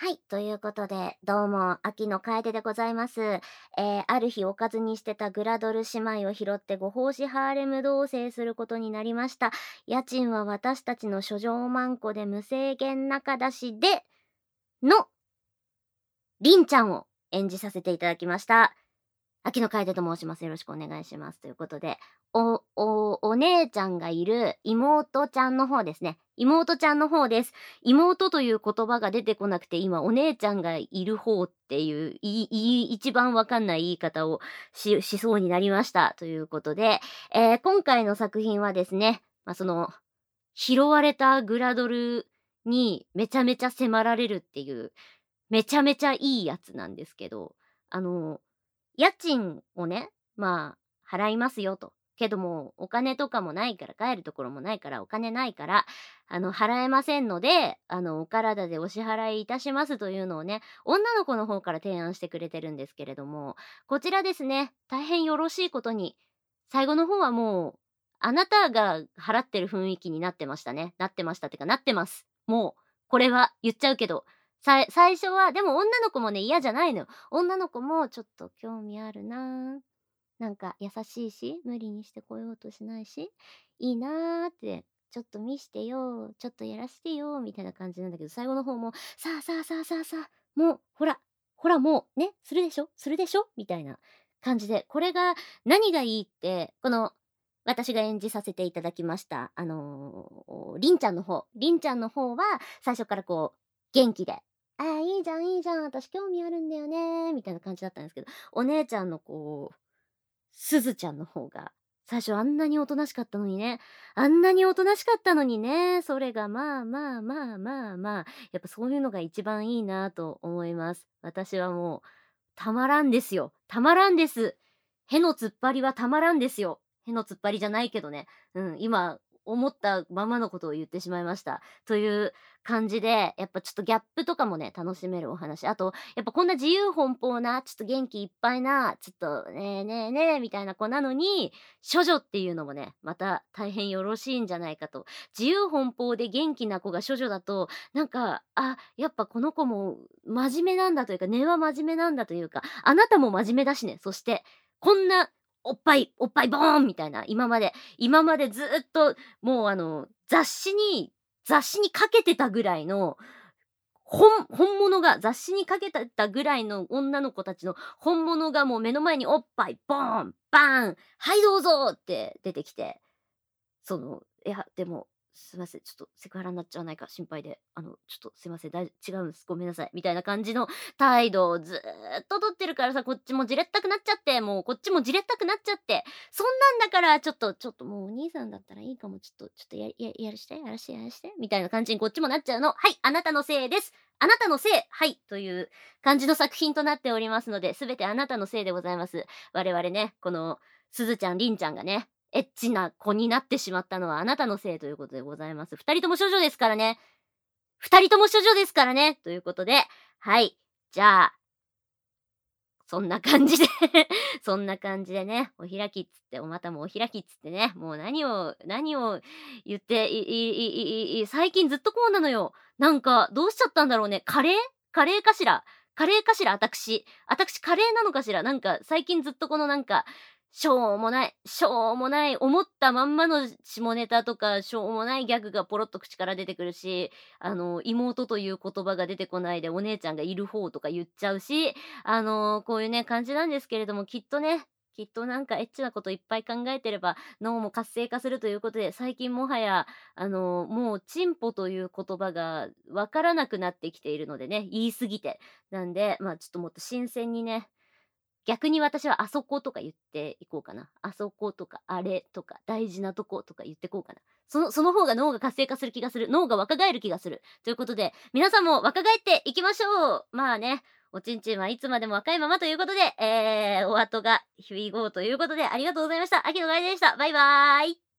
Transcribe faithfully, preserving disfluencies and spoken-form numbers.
はい。ということで、どうも、秋の楓でございます。えー、ある日おかずにしてたグラドル姉妹を拾ってご奉仕ハーレム同棲することになりました。家賃は私たちの諸女万個で無制限中出しで、の、りんちゃんを演じさせていただきました。秋野楓と申します。よろしくお願いします。ということで、お、お、お姉ちゃんがいる妹ちゃんの方ですね。妹ちゃんの方です。妹という言葉が出てこなくて、今お姉ちゃんがいる方っていう、い、い、一番わかんない言い方をし、しそうになりました。ということで、えー今回の作品はですね、まあ、その、拾われたグラドルにめちゃめちゃ迫られるっていう、めちゃめちゃいいやつなんですけど、あの、家賃をね、まあ、払いますよと。けども、お金とかもないから、帰るところもないから、お金ないから、あの、払えませんので、あの、お体でお支払いいたしますというのをね、女の子の方から提案してくれてるんですけれども、こちらですね、大変よろしいことに、最後の方はもう、あなたが払ってる雰囲気になってましたね。なってましたってか、なってます。もう、これは言っちゃうけど、さい最初は、でも女の子もね、嫌じゃないのよ。女の子もちょっと興味あるな。なんか優しいし、無理にしてこようとしないし、いいなーって、ちょっと見してよ、ちょっとやらしてよ、みたいな感じなんだけど、最後の方も、さあさあさあさあさあ、もう、ほら、ほらもう、ね、するでしょするでしょみたいな感じで、これが何がいいって、この、私が演じさせていただきました、あのー、りんちゃんの方、りんちゃんの方は、最初からこう、元気で、ああ、いいじゃん、いいじゃん、私興味あるんだよね、みたいな感じだったんですけど、お姉ちゃんのこう、すずちゃんの方が、最初あんなにおとなしかったのにね、あんなにおとなしかったのにね、それがまあまあまあまあまあ、やっぱそういうのが一番いいなと思います。私はもう、たまらんですよ。たまらんです。への突っ張りはたまらんですよ。への突っ張りじゃないけどね。うん、今、思ったままのことを言ってしまいました。という感じで、やっぱちょっとギャップとかもね、楽しめるお話。あと、やっぱこんな自由奔放な、ちょっと元気いっぱいな、ちょっとねえねえねえみたいな子なのに、処女っていうのもね、また大変よろしいんじゃないかと。自由奔放で元気な子が処女だと、なんか、あ、やっぱこの子も真面目なんだというか、根は真面目なんだというか、あなたも真面目だしね。そして、こんな、おっぱい、おっぱいボーンみたいな、今まで、今までずっと、もうあの、雑誌に、雑誌にかけてたぐらいの、本本物が雑誌にかけてたぐらいの女の子たちの本物がもう目の前におっぱいボーン、バーン、はいどうぞって出てきて、その、いや、でも、すいません、ちょっとセクハラになっちゃわないか心配で、あの、ちょっとすいません、だい違うんです、ごめんなさい、みたいな感じの態度をずーっと取ってるからさ、こっちもじれったくなっちゃって、もうこっちもじれったくなっちゃって、そんなんだから、ちょっと、ちょっともうお兄さんだったらいいかも、ちょっと、ちょっとや、や、やらして、やらして、やらして、みたいな感じにこっちもなっちゃうの。はい、あなたのせいです。あなたのせいはい、という感じの作品となっておりますので、すべてあなたのせいでございます。我々ね、この、すずちゃん、りんちゃんがね、エッチな子になってしまったのはあなたのせいということでございます。二人とも処女ですからね。二人とも処女ですからね。ということで、はい。じゃあ、そんな感じでそんな感じでね、お開きっつって、お股もお開きっつってね、もう何を、何を言って、い、い、い、い、い、最近ずっとこうなのよ。なんか、どうしちゃったんだろうね。カレーカレーかしらカレーかしら私。私カレーなのかしらなんか、最近ずっとこのなんか、しょうもない、しょうもない、思ったまんまの下ネタとか、しょうもないギャグがポロッと口から出てくるし、あの、妹という言葉が出てこないで、お姉ちゃんがいる方とか言っちゃうし、あの、こういうね、感じなんですけれども、きっとね、きっとなんかエッチなこといっぱい考えてれば、脳も活性化するということで、最近もはや、あの、もうチンポという言葉がわからなくなってきているのでね、言い過ぎて。なんで、まあちょっともっと新鮮にね、逆に私はあそことか言っていこうかな。あそことか、あれとか、大事なとことか言ってこうかな。その、その方が脳が活性化する気がする。脳が若返る気がする。ということで、皆さんも若返っていきましょう。まあね、おちんちんはいつまでも若いままということで、えー、お後がひびごうということで、ありがとうございました。秋のガイでした。バイバーイ。